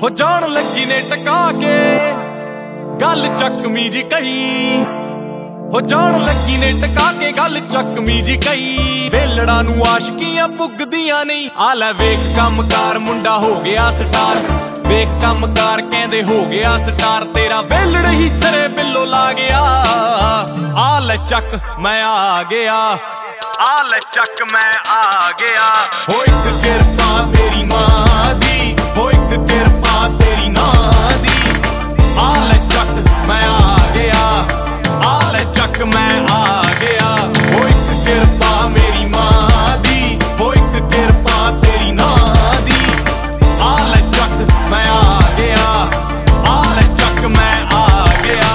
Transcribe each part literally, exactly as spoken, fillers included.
ਹੋ ਜਾਣ ਲੱਗੀ ਨੇ ਟਕਾ ਕੇ ਗੱਲ ਚੱਕਮੀ ਜੀ ਕਹੀ, ਹੋ ਜਾਣ ਲੱਗੀ ਨੇ ਟਕਾ ਕੇ ਗੱਲ ਚੱਕਮੀ ਜੀ ਕਹੀ। ਵੇਲੜਾ ਨੂੰ ਆਸ਼ਕੀਆਂ ਪੁੱਗਦੀਆਂ ਨਹੀਂ, ਆ ਲੈ ਵੇਖ ਕੰਮਕਾਰ ਮੁੰਡਾ ਹੋ ਗਿਆ ਸਟਾਰ, ਵੇਖ ਕੰਮਕਾਰ ਕਹਿੰਦੇ ਹੋ ਗਿਆ ਸਟਾਰ। ਤੇਰਾ ਵੇਲੜ ਹੀ ਸਰੇ ਬਿੱਲੋ ਲਾ ਗਿਆ, ਆ ਲੈ ਚੱਕ ਮੈਂ ਆ ਗਿਆ, ਆ ਲੈ ਚੱਕ ਮੈਂ ਆ ਗਿਆ। ਹੋ ਇੱਕ ਕਿਰਪਾ ਤੇਰੀ ਮਾਂ ਦੀ, ਹੋ ਇੱਕ ਕਿਰਪਾ ਤੇਰੀ ਨਾਂ ਦੀ, ਆ ਲੈ ਚੱਕ ਮੈਂ ਆ ਗਿਆ, ਆ ਲੈ ਚੱਕ ਮੈਂ ਆ ਗਿਆ। ਹੋ ਇੱਕ ਕਿਰਪਾ ਮੇਰੀ ਮਾਂ ਦੀ, ਹੋ ਇੱਕ ਕਿਰਪਾ ਤੇਰੀ ਨਾਂ ਦੀ, ਆ ਲੈ ਚੱਕ ਮੈਂ ਆ ਗਿਆ, ਆ ਲੈ ਚੱਕ ਮੈਂ ਆ ਗਿਆ।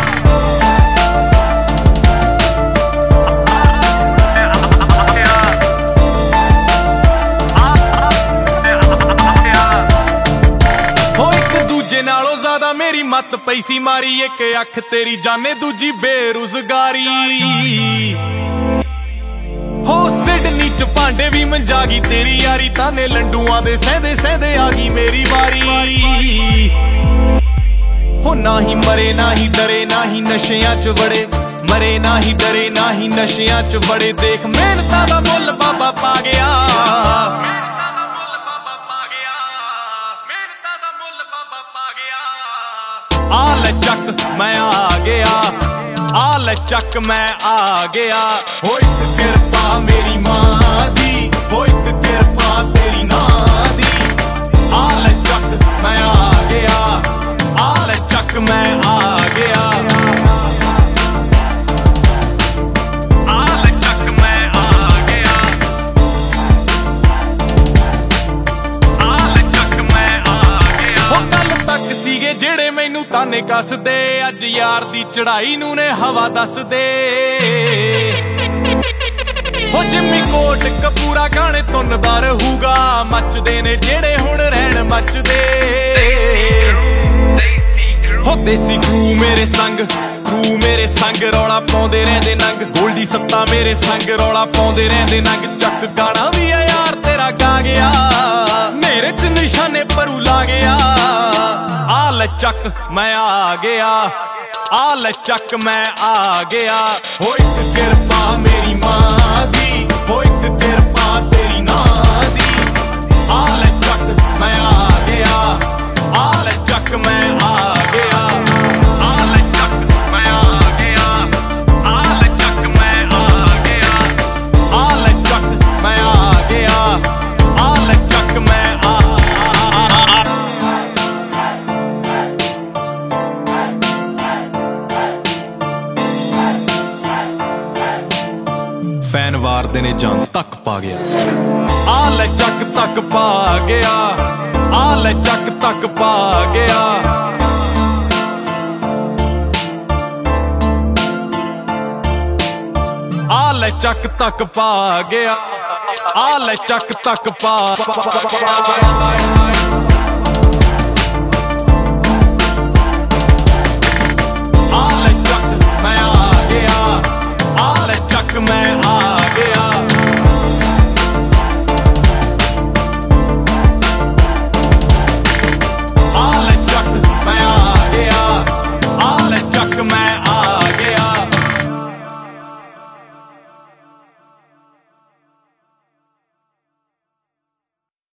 ਮੇਰੀ ਮੱਤ ਪਈ ਸੀ ਮਾਰੀ, ਇੱਕ ਅੱਖ ਤੇਰੀ ਜਾਣੇ ਦੂਜੀ ਬੇਰੁਜ਼ਗਾਰੀ। ਹੋ ਸਿਡਨੀ ਚ ਭਾਂਡੇ ਵੀ ਮੰਜਾ ਗਈ ਤੇਰੀ ਯਾਰੀ, ਤਾਨੇ ਲੰਡੂਆਂ ਦੇ ਸਹਿੰਦੇ ਸਹਿੰਦੇ ਆ ਗਈ ਮੇਰੀ ਵਾਰੀ। ਹੋ ਨਾ ਹੀ ਮਰੇ ਨਾ ਹੀ ਡਰੇ ਨਾ ਹੀ ਨਸ਼ਿਆਂ ਚ ਵੜੇ, ਮਰੇ ਨਾ ਹੀ ਡਰੇ ਨਾ ਹੀ ਨਸ਼ਿਆਂ ਚ ਵੜੇ। ਦੇਖ ਮਿਹਨਤਾਂ ਦਾ ਮੁੱਲ ਬਾਬਾ ਪਾ ਗਿਆ, ਆ ਲੈ ਚੱਕ ਮੈਂ ਆ ਗਿਆ, ਆ ਲੈ ਚੱਕ ਮੈਂ ਆ ਗਿਆ। ਹੋ ਇੱਕ ਕਿਰਪਾ ਮੇਰੀ ਮਾਂ ਦੀ, ਹੋ ਇੱਕ ਕਿਰਪਾ ਤੇਰੀ ਨਾਂ ਦੀ, ਆ ਲੈ ਚੱਕ ਮੈਂ ਆ ਗਿਆ, ਆ ਲੈ ਚੱਕ ਮੈਂ ਆ ਗਿਆ। ਜਿਹੜੇ ਮੈਨੂੰ ਤਾਨੇ ਕੱਸਦੇ, ਅੱਜ ਯਾਰ ਦੀ ਚੜਾਈ ਨੂੰ ਨੇ ਹਵਾ ਦੱਸਦੇ। ਹੋ ਜਿੰਮੀ ਕੋਟ ਕਪੂਰਾ ਗਾਣੇ ਧੁੰਨਦਾ ਰਹੂਗਾ, ਮੱਚਦੇ ਨੇ ਜਿਹੜੇ ਹੁਣ ਰਹਿਣ ਮੱਚਦੇ। ਹੋ ਦੇਸੀ ਕਰੂ ਮੇਰੇ ਸੰਗ, ਕਰੂ ਮੇਰੇ ਸੰਗ ਰੌਲਾ ਪਾਉਂਦੇ ਰਹਿੰਦੇ ਨੰਗ। ਗੋਲਡੀ ਸੱਤਾ ਮੇਰੇ ਸੰਗ ਰੌਲਾ ਪਾਉਂਦੇ ਰਹਿੰਦੇ ਨੰਗ। ਚੱਕ ਗਾਣਾ ਵੀ ਆ ਯਾਰ ਤੇਰਾ ਗਾ ਗਿਆ, ਮੇਰੇ ਚ ਨਿਸ਼ਾਨੇ ਪਰੂ ਲਾ ਗਿਆ। ਆ ਲੈ ਚੱਕ ਮੈਂ ਆ ਗਿਆ, ਆ ਲੈ ਚੱਕ ਮੈਂ ਆ ਗਿਆ। ਹੋ ਇੱਕ ਕਿਰਪਾ ਮੇਰੀ ਮਾਂ ਦੀ, ਹੋ ਇੱਕ ਕਿਰਪਾ ਤੇਰੀ ਨਾਂ ਦੀ, ਆ ਲੈ ਚੱਕ ਮੈਂ ਆ ਗਿਆ, ਆ ਲੈ ਚੱਕ ਮੈਂ ਆ ਗਿਆ। ਆ ਲੈ ਚੱਕ ਮੈਂ ਆ ਗਿਆ, ਆ ਲੈ ਚੱਕ ਮੈਂ ਆ ਗਿਆ, ਆ ਲੈ ਚੱਕ ਮੈਂ ਆ ਗਿਆ, ਆ ਲੈ ਚੱਕ ਮੈਂ ਆ। ਫੈਨ ਵਾਰਦੇ ਨੇ ਜਾਨ ਤੱਕ ਪਾ ਗਿਆ, ਆ ਲੈ ਚੱਕ ਤੱਕ ਪਾ ਗਿਆ, ਆ ਲੈ ਚੱਕ ਤੱਕ ਪਾ ਗਿਆ। ਆ ਲੈ ਚੱਕ ਤੱਕ ਪਾ ਗਿਆ, ਆ ਲੈ ਚੱਕ ਤੱਕ ਪਾ।